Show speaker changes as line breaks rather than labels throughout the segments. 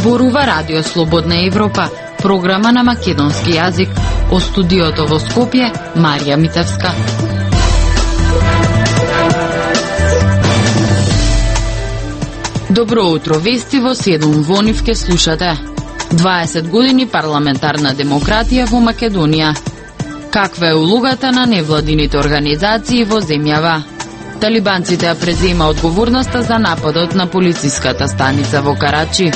Зборува Радио Слободна Европа, програма на македонски јазик. О студиото во Скопје, Марија Митевска. Добро утро, вести во 7 во нив ке слушате. 20 години парламентарна демократија во Македонија. Каква е улогата на невладините организации во земјава? Талибанците ја презема одговорноста за нападот на полициската станица во Карачи.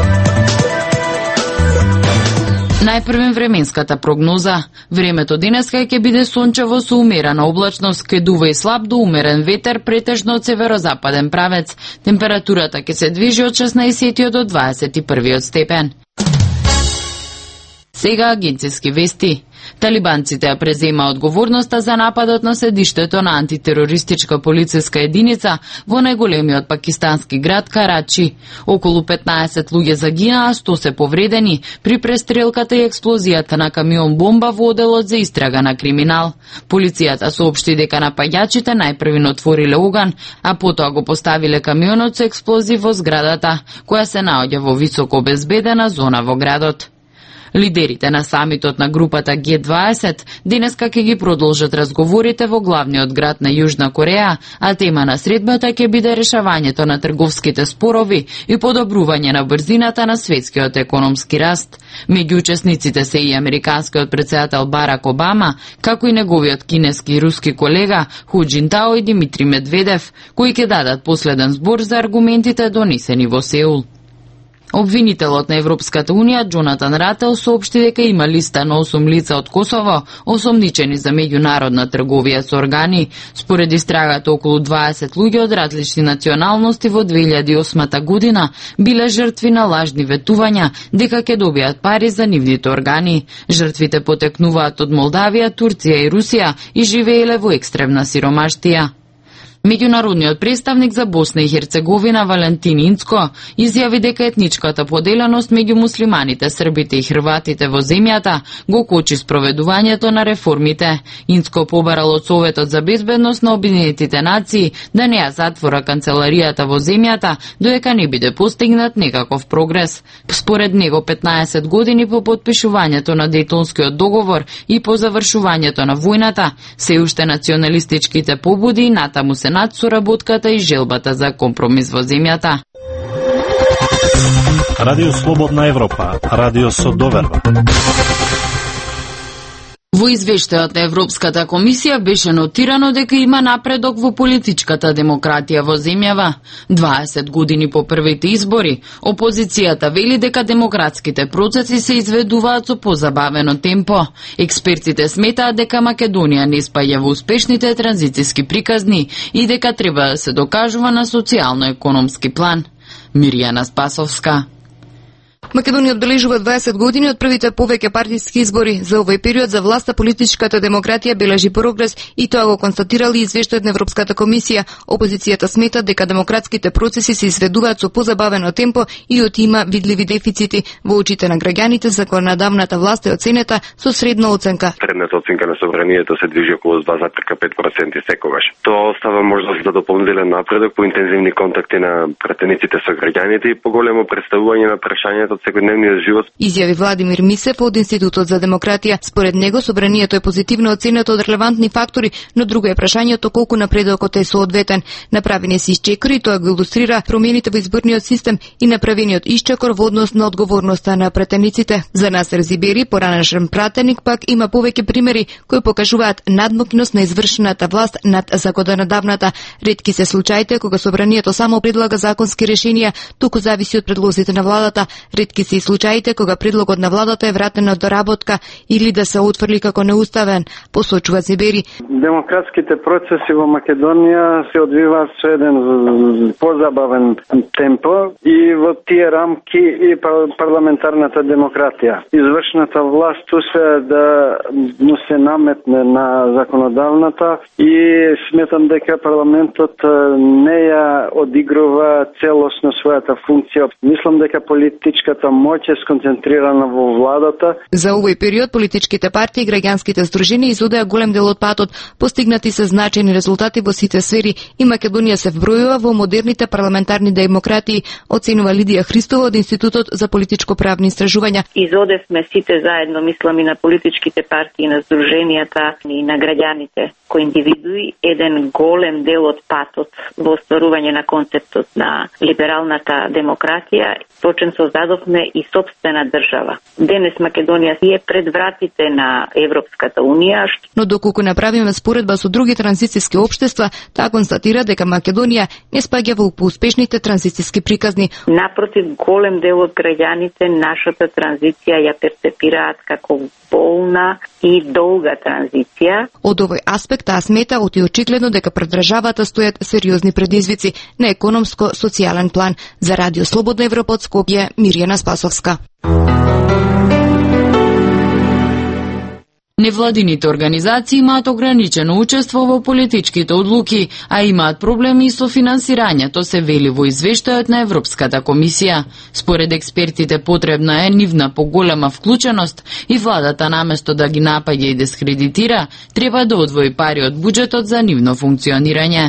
Најпрвен временската прогноза. Времето денеска ќе биде сончево со умерена облачност, ке дува и слаб до умерен ветер претежно од северозападен правец. Температурата ќе се движи од 16 до 21 степен. Сега агенциски вести. Талибанците ја презема одговорноста за нападот на седиштето на антитерористичка полициска единица во најголемиот пакистански град Карачи. Околу 15 луѓе загинаа, 100 се повредени при престрелката и експлозијата на камион бомба во оделот за истрага на криминал. Полицијата соопшти дека напаѓачите најпрвин отвориле оган, а потоа го поставиле камионот со експлозив во зградата, која се наоѓа во високо обезбедена зона во градот. Лидерите на самитот на групата Г20 денеска ќе ги продолжат разговорите во главниот град на Јужна Кореја, а тема на средбата ќе биде решавањето на трговските спорови и подобрување на брзината на светскиот економски раст. Меѓу учесниците се и американскиот претседател Барак Обама, како и неговиот кинески и руски колега Ху Џинтао и Димитри Медведев, кои ќе дадат последен збор за аргументите донесени во Сеул. Обвинителот на Европската Унија Джонатан Рател соопшти дека има листа на 8 лица од Косово осомничени за меѓународна трговија со органи. Според истрагата, околу 20 луѓе од различни националности во 2008 година биле жртви на лажни ветувања дека ќе добијат пари за нивните органи. Жртвите потекнуваат од Молдавија, Турција и Русија и живееле во екстремна сиромаштија. Меѓународниот представник за Босна и Херцеговина Валентин Инцко изјави дека етничката поделеност меѓу муслиманите, србите и хрватите во земјата го кочи спроведувањето на реформите. Инцко побарал од Советот за безбедност на Обединетите нации да не ја затвора канцеларијата во земјата додека не биде постигнат некаков прогрес. Според него 15 години по потпишувањето на Дејтонскиот договор и по завршувањето на војната, се уште националистичките побуди натаму се над соработката и желбата за компромис во земјата.
Радио Слободна Европа, радио со доверба.
Во извештајот на Европската комисија беше нотирано дека има напредок во политичката демократија во земјава. 20 години по првите избори, опозицијата вели дека демократските процеси се изведуваат со позабавено темпо. Експертите сметаат дека Македонија не спаѓа во успешните транзициски приказни и дека треба да се докажува на социјално-економски план. Мирјана Спасовска.
Македонија одбележува 20 години од првите повеќе партиски избори. За овој период за власта политичката демократија бележи прогрес и тоа го констатирали извештајот на Европската комисија. Опозицијата смета дека демократските процеси се изведуваат со позабавено темпо и има видливи дефицити. Во очите на граѓаните законодавната власт е оценета со средна оценка.
Средната оценка на собранието се движи околу 2,5% секогаш. Тоа остава можност за дополнителен напредок по интензивни контакти на пратениците со граѓаните и поголемо представување на прашањата од секојдневниот живот.
Изјави Владимир Мисев од Институтот за демократија. Според него собранието е позитивно оценето од релевантни фактори, но друго е прашањето колку напредокот е соодветен. Направени се исчекори, тоа го илустрира промените во изборниот систем и направениот исчекор во однос на одговорноста на пратениците. За Насер Зибери, поранешен пратеник, пак има повеќе примери кои покажуваат надмокност на извршената власт над законодавната. Ретки се случаите кога собранието само предлага законски решенија, туку зависи од предлозите на владата. Ретки се и случаите кога предлогот на владата е вратен на доработка или да се утврди како неуставен, посочува Зибери.
Демократските процеси во Македонија се одвиваат со еден позабавен темпо и во тие рамки и парламентарната демократија. Извршната власт се да му се наметне на законодавната и сметам дека парламентот не ја одигрува целосно својата функција. Мислам дека политичката политичката моќ е сконцентрирана во владата.
За овој период политичките партии и граѓанските здруженија изодеа голем дел од патот, постигнати се значајни резултати во сите сфери и Македонија се вбројува во модерните парламентарни демократии, оценува Лидија Христова од Институтот за политичко-правни истражувања.
Изодевме сите заедно, мислам и на политичките партии, на здруженијата и на граѓаните кои индивидуи, еден голем дел од патот во остварување на концептот на либералната демократија. Почем создадовме и собствена држава. Денес Македонија си е пред вратите на Европската Унија.
Но доколку направиме споредба со други транзицијски општества, таа констатира дека Македонија не спаѓа во поуспешните транзицијски приказни.
Напротив, голем дел од граѓаните нашата транзиција ја перцепираат како болна и долга транзиција.
Од овој аспект таа смета оти очигледно дека пред државата стојат сериозни предизвици на економско-социјален план. За Радио Слободна Европа од Скопје, Мирјана Спасовска.
Невладините организации имаат ограничено учество во политичките одлуки, а имаат проблеми со финансирањето, се вели во извештајот на Европската комисија. Според експертите потребна е нивна поголема вклученост и владата наместо да ги напаѓа и дискредитира, треба да одвои пари од буџетот за нивно функционирање.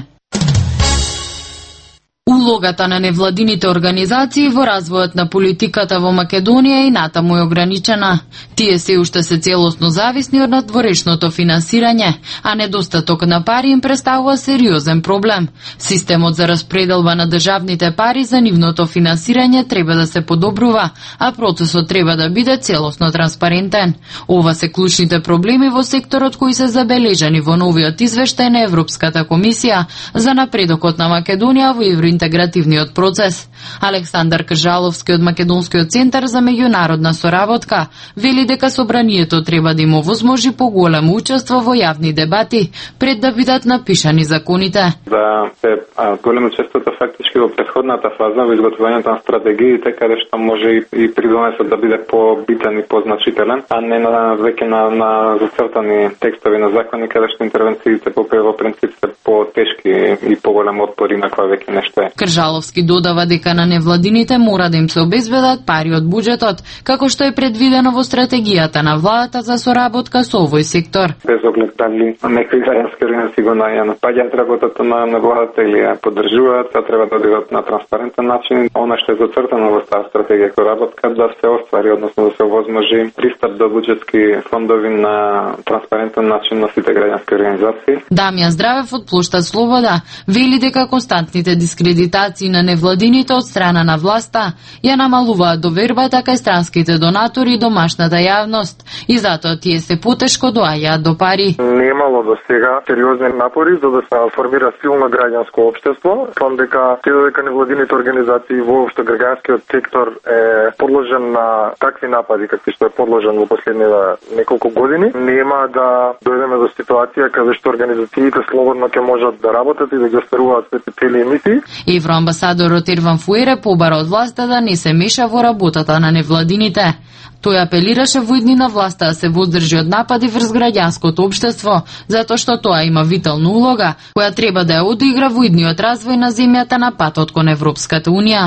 Улогата на невладините организации во развојот на политиката во Македонија и натаму е ограничена. Тие се уште се целосно зависни од надворешното финансирање, а недостаток на пари им представува сериозен проблем. Системот за распределба на државните пари за нивното финансирање треба да се подобрува, а процесот треба да биде целосно транспарентен. Ова се клучните проблеми во секторот кои се забележани во новиот извештај на Европската комисија за напредокот на Македонија во евроинтегративниот процес. Александар Кржаловски од Македонскиот центар за меѓународна соработка вели дека собранието треба да им овозможи поголемо учество во јавни дебати пред да бидат напишани законите.
Да се големо учеството фактички во претходната фаза во изготвувањето на стратегиите, каде што може и придонесот да биде побитен и позначителен, а не на веќе на зацртани текстови на закони, каде што интервенциите по принцип се потешки и поголем отпор има кога веќе нешто е.
Кржаловски додава дека на невладините мора да им се обезбедат пари од буџетот, како што е предвидено во стратегијата на владата за соработка со овој сектор.
Без оглед дали некои граѓански организации го напаѓаат работата на владата или ја поддржуваат, треба да одидат на транспарентен начин. Она што е зацртано во таа стратегија кој работка да се оствари, односно да се овозможи пристап до буџетски фондови на транспарентен начин на сите граѓански организации.
Дамјан Здравев од Плоштад Слобода вели дека константните дискредитации на невладините од страна на власта ја намалуваат довербата кај странските донатори и домашната јавност и затоа тие се потешко доаѓаат до пари.
Не имало до сега сериозни напори за да се формира силно граѓанско општество. Том дека невладините организации воопшто граѓанскиот сектор е подложен на такви напади какви што е подложен во последните неколку години. Нема да дојдеме до ситуација каде што организациите слободно ќе можат да работат и да ги остваруваат сите цели емисии.
Евроамбасадорот Ирван Фуере побара од власта да не се меша во работата на невладините. Тој апелираше во идни на власта да се воздржи од напади врз граѓанското општество, затоа што тоа има витална улога, која треба да ја одигра во идниот развој на земјата на патот кон Европската Унија.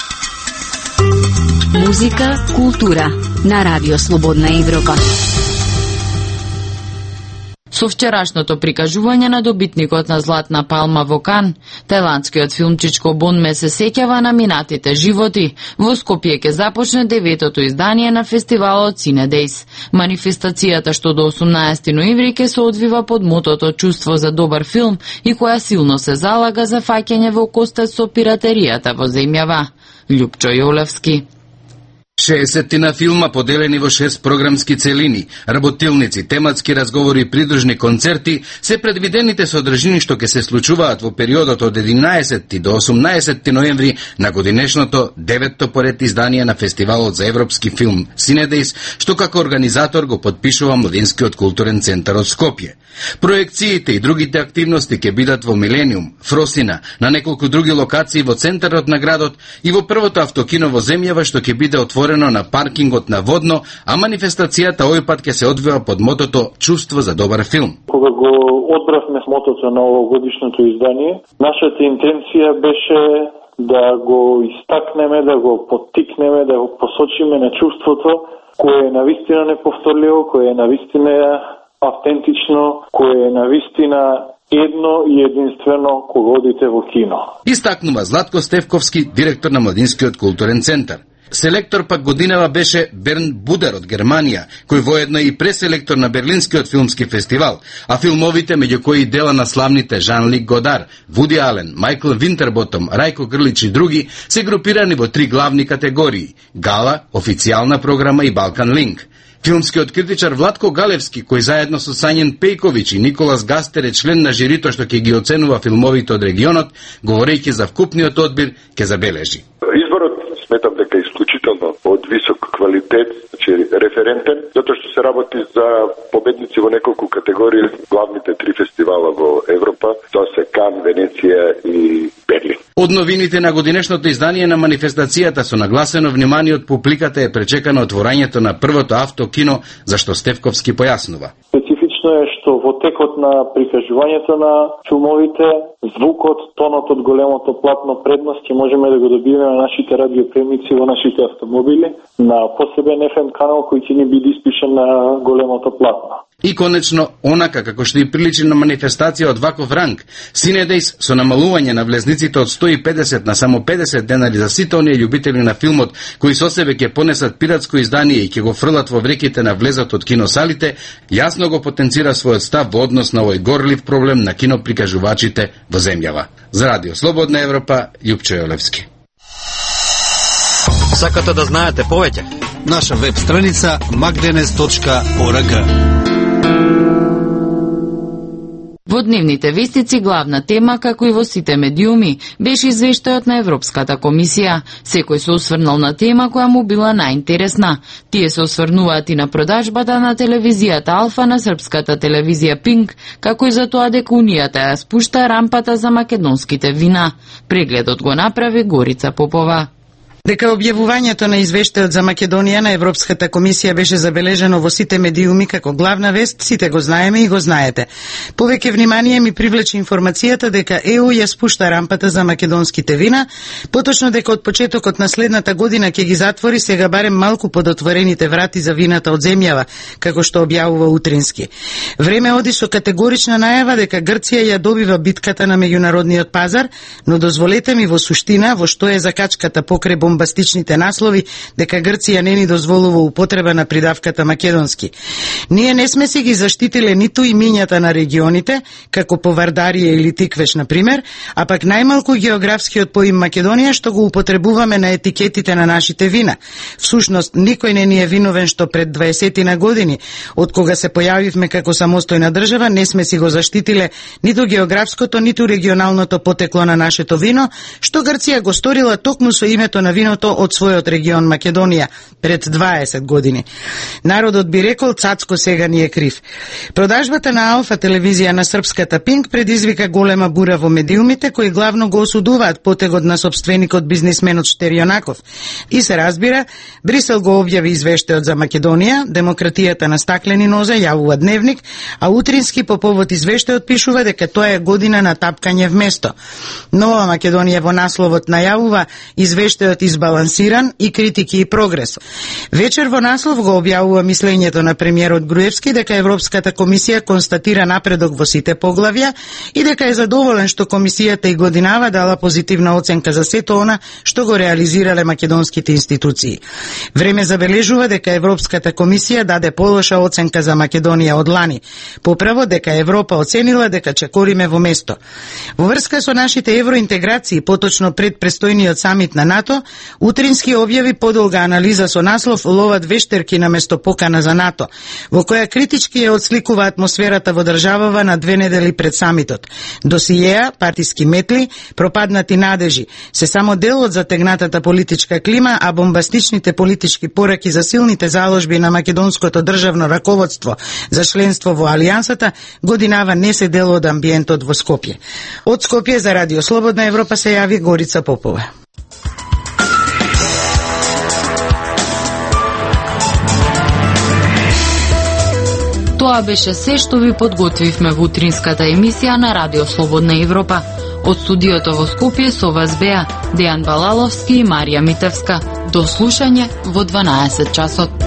Музика, култура на Радио Слободна Европа.
Со вчерашното прикажување на добитникот на Златна палма во Кан, тајландскиот филм Чичко Бонме се сеќава на минатите животи. Во Скопје ќе започне 9-то издание на фестивалот Cine Days. Манифестацијата што до 18 ноември ќе се одвива под мотото Чувство за добар филм и која силно се залага за фаќање во костас со пиратеријата во земјава. Љупчо Јолевски.
60 на филма поделени во 6 програмски целини, работилници, тематски разговори и придружни концерти се предвидените содржини што ќе се случуваат во периодот од 11 до 18 ноември на годинешното 9-то поред издание на фестивалот за европски филм Cine Days, што како организатор го подпишува Младинскиот културен центар од Скопје. Проекциите и другите активности ќе бидат во Милениум, Фросина, на неколку други локации во центарот на градот и во првото автокино во земјава што ќе биде отворено на паркингот на Водно, а манифестацијата овој пат ќе се одвива под мотото Чувство за добар филм.
Кога го одбравме мотото на овогодишното издание, нашата интенција беше да го истакнеме, да го поттикнеме, да го посочиме на чувството кое е навистина неповторливо, кое е навистина автентично, кое е навистина едно и единствено кога одите во кино.
Истакнува Златко Стевковски, директор на Младинскиот културен центар. Селектор пак годинава беше Берн Будер од Германија, кој воедно и преселектор на Берлинскиот филмски фестивал, а филмовите меѓу кои дела на славните Жан-Лик Годар, Вуди Ален, Майкл Винтерботом, Рајко Грлич и други се групирани во 3 главни категории: гала, официјална програма и Балкан Линк. Филмскиот критичар Владко Галевски, кој заедно со Сањен Пејковиќ и Николас Гастер е член на жирито што ќе ги оценува филмовите од регионот, говорејќи за вкупниот одбир, ќе забележи.
Изборот сметам дека е исклучително од висок квалитет, значи референтен, затоа што се работи за победници во неколку категории, главните 3 фестивала во Европа, тоа се Кан, Венеција и Берлин.
Од новините на годинешното издание на манифестацијата со нагласено внимание од публиката е пречекано отворањето на првото автокино, зашто Стевковски појаснува.
Специфично е што во текот на прикажувањето на филмовите, звукот, тонот од големото платно предност ќе можеме да го добиеме на нашите радиопремици во нашите автомобили, на посебен FM канал кој ќе ни биде испишен на големото платно.
И конечно, онака како што и приличи на манифестација од ваков ранг, Синедејс со намалување на влезниците од 150 на само 50 денари за сите оние љубители на филмот кои со себе ќе понесат пиратско издание и ќе го фрлат во вреките на влезот од киносалите, јасно го потенцира својот став во однос на овој горлив проблем на киноприкажувачите во земјава. За Радио Слободна Европа, Јупчо Јолевски.
Сакате да знаете повеќе? Наша веб страница magdenes.org.
Во дневните вестици главна тема, како и во сите медиуми, беше извештајот на Европската комисија. Секој се осврнал на тема која му била најинтересна. Тие се осврнуваат и на продажбата на телевизијата Алфа на српската телевизија Пинк, како и за тоа дека Унијата ја спушта рампата за македонските вина. Прегледот го направи Горица Попова.
Дека објавувањето на извештајот за Македонија на Европската комисија беше забележено во сите медиуми како главна вест, сите го знаеме и го знаете. Повеќе внимание ми привлече информацијата дека ЕУ ја спушта рампата за македонските вина, поточно дека од почетокот на следната година ќе ги затвори сега барем малку подотворените врати за вината од земјава, како што објавува Утрински. Време оди со категорична најава дека Грција ја добива битката на меѓународниот пазар, но дозволете ми во суштина во што е закачката покрај бомбастичните наслови дека Грција не ни дозволува употреба на придавката македонски. Ние не сме си ги заштитиле ниту имињата на регионите, како Повардарија или Тиквеш, например, а пак најмалку географскиот поим Македонија што го употребуваме на етикетите на нашите вина. Всушност, никој не ни е виновен што пред 20 на години, од кога се појавивме како самостојна држава, не сме си го заштитиле ниту географското, ниту регионалното потекло на нашето вино, што Грција го сторила токму со името на виното од својот регион Македонија пред 20 години. Народот би рекол, цацко сега ни е крив. Продажбата на Алфа телевизија на српската Пинк предизвика голема бура во медиумите, кои главно го осудуваат потегот на собственикот бизнисменот Штерјонаков. И се разбира, Брисел го објави извештајот за Македонија, демократијата на стаклени нозе, јавува Дневник, а Утрински по повод извештајот пишува дека тоа е година на тапкање вместо. Нова Македонија во насловот најавува извештајот избалансиран и критики и прогрес. Вечер во наслов го објавува мислењето на премиерот Груевски дека Европската комисија констатира напредок во сите поглавја и дека е задоволен што комисијата и годинава дала позитивна оценка за сето она што го реализирале македонските институции. Време забележува дека Европската комисија даде полоша оценка за Македонија од лани. Поправо дека Европа оценила дека чекориме во место. Во врска со нашите евроинтеграции, поточно пред престојниот самит на НАТО, Утрински објави подолга анализа со наслов "Ловат вештерки наместо покана за НАТО", во која критички ја отсликува атмосферата во државава на 2 недели пред самитот. Досиеа, партиски метли, пропаднати надежи, се само дел од затегнатата политичка клима, а бомбастичните политички пораки за силните заложби на македонското државно раководство за членство во Алијансата годинава не се дел од амбиентот во Скопје. Од Скопје за Радио Слободна Европа се јави Горица Попова. Тоа беше се што ви подготвивме во утринската емисија на Радио Слободна Европа.
Од студиото во Скопје со вас беа Дејан Балаловски и Марија Митевска. До слушање во 12 часот.